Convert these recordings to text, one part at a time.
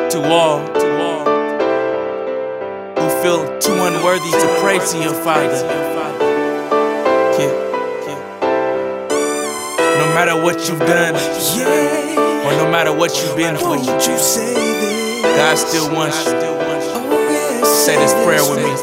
To all who feel too unworthy to pray to your Father. No matter what you've done, or no matter what you've been through, God still wants you. Say this prayer with me.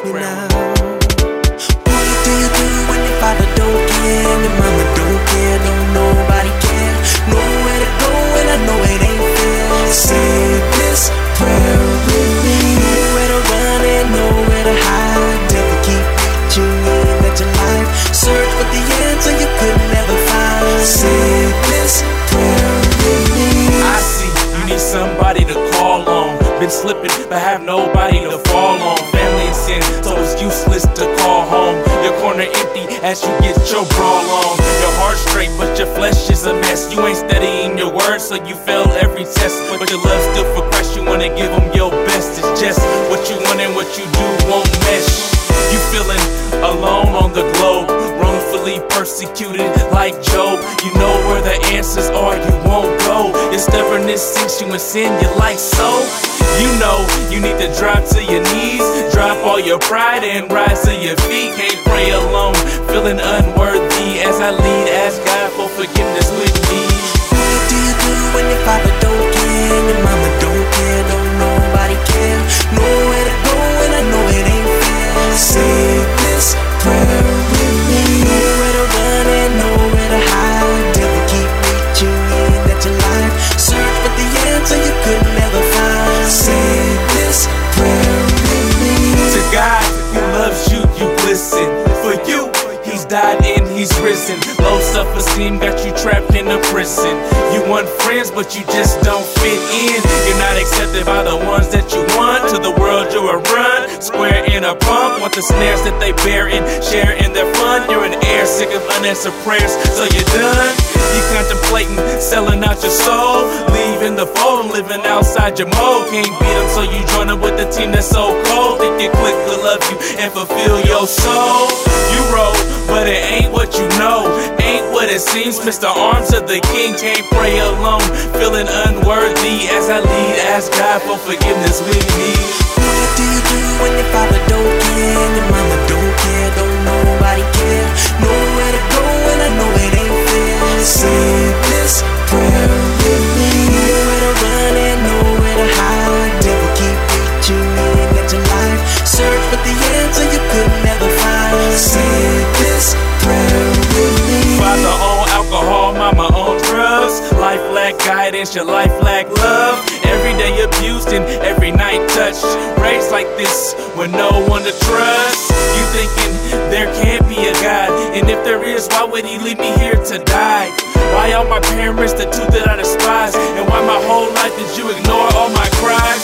What do you do when your father don't care, and your mama don't care, don't nobody care? Nowhere to go and I know it ain't fair. Say this prayer with me. Nowhere to run and nowhere to hide. Devil keep reaching in at your life. Search for the answer you could never find. Say this prayer with me. I see you need somebody to call on. Been slipping but have nobody to fall on. Family and sin, so it's useless to call home. Your corner empty as you get your brawl on. Your heart straight but your flesh is a mess. You ain't studying your words so you fail every test. But your love still for Christ, you wanna give him your best. It's just what you want and what you do won't mesh. You feeling alone on the globe, wrongfully persecuted like Job. You know where the answers are, you won't go. Your stubbornness sinks you in sin, you like so. You know you need to drop to your knees, drop all your pride and rise to your feet. Can't pray alone, feeling unworthy. As I lead, ask God for forgiveness with me. What do you do when your father don't care, and your mama don't care, don't nobody care? Nowhere to go and I know it ain't fair. Say this prayer with me. Nowhere to run and nowhere to hide. Devil keep reaching in at your life. Search for the answer you could never find. Say this prayer with me. To God who loves you, you listen. For you, he's died and he's risen. Low self-esteem got you trapped in a prison. You want friends but you just don't fit in. You're not accepted by the ones that you want. To the world you're a run, square in a pump. Want the snares that they bear and share in their fun. You're an heir, sick of unanswered prayers, so you're done. You contemplating selling out your soul, leaving the fold and living outside your mode. Can't beat them, so you join up with the team that's so cold. Think your clique will love you and fulfill your soul. You roll, but it ain't what you know, ain't what it seems. Mr. Arms of the King, can't pray alone, feeling unworthy. As I lead, ask God for forgiveness with me. What do you do when your father don't care, and your mama don't care, don't nobody care? Nowhere to go and I know it ain't fair. Say this prayer with me. Nowhere to run and nowhere to hide. Devil keep reaching in at your life. Search for the answer you could never find. Say this prayer with me. Father on alcohol, mama on drugs. Life lack guidance, your life lack love. Every day abused and every night touched. Raised like this with no one to trust. You thinking there can't be a God, and if there is, why would he leave me here to die? Why are my parents the two that I despise? And why my whole life did you ignore all my cries?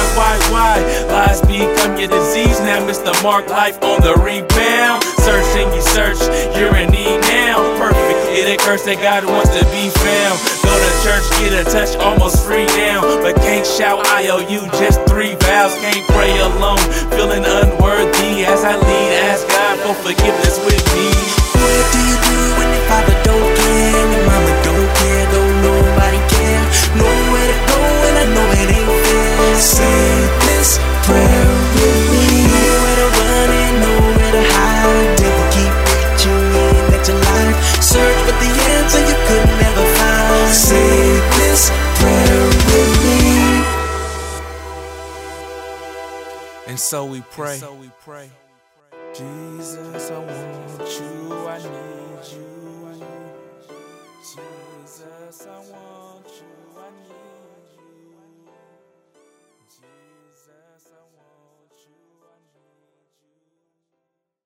Why? Lies become your disease now. Mr. Mark, life on the rebound. Search and you search, you're in need now. Perfect, it a curse that God wants to be found. Go to church, get a touch, almost free now. But can't shout IOU, just 3 vows. Can't pray alone, feeling unworthy. As I lead, ask God for forgiveness with me. What do you do when your father don't care, and your mama don't care, don't nobody care? Nowhere to go and I know it ain't fair. Say this prayer with me. Nowhere to run and nowhere to hide. Devil keep reaching in at your life. Search for the answer you could never find. Say this prayer with me. And so we pray. Jesus, I want you, I need you.